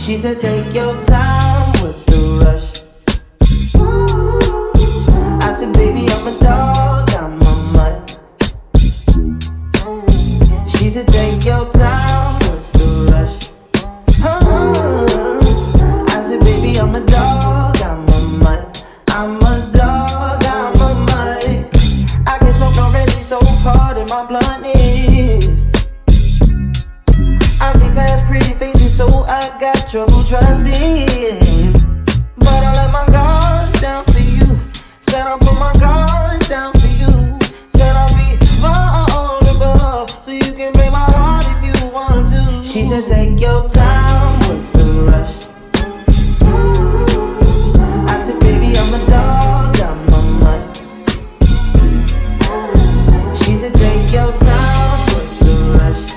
She said, take your time, what's the rush? I said, baby, I'm a dog, I'm a mutt. She said, take your time, what's the rush? I said, baby, I'm a dog, I'm a mutt. I'm a dog, I'm a mutt. I can smoke already, so hard in my blunt is. I see past pretty faces, so I got trouble trusting. But I let my guard down for you. Said I'll put my guard down for you. Said I'll be vulnerable, so you can break my heart if you want to. She said, take your time, what's the rush? I said, baby, I'm a dog, I'm a mutt. She said, take your time, what's the rush?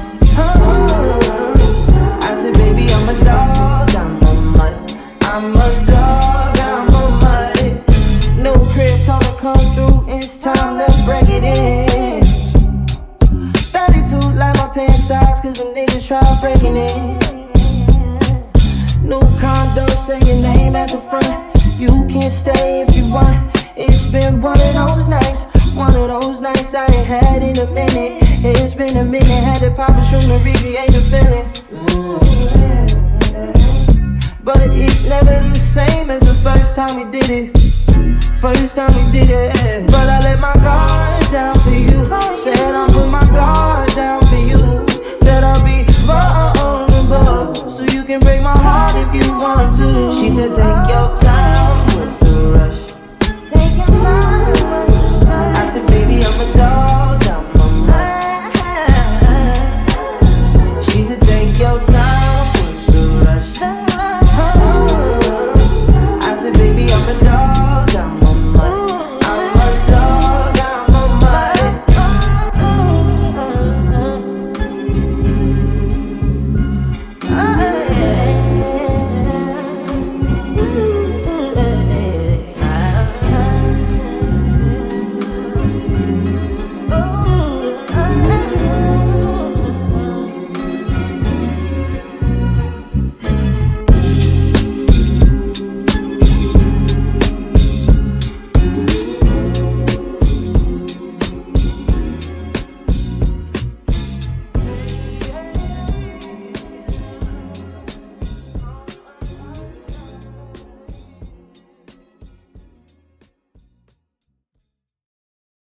I said, baby, I'm a dog, I'm a mutt. I'm a dog, I'm a mutt. No crib talk to come through, it's time to break it in. 32 like my pants size, cause them niggas try breaking it. New condo, say your name at the front. You can stay if you want. It's been one of those nights I ain't had in a minute. It's been a minute, had to pop a shroom to recreate the feeling. But it's never the same as the first time we did it. First time we did it. But I let my guard down for you.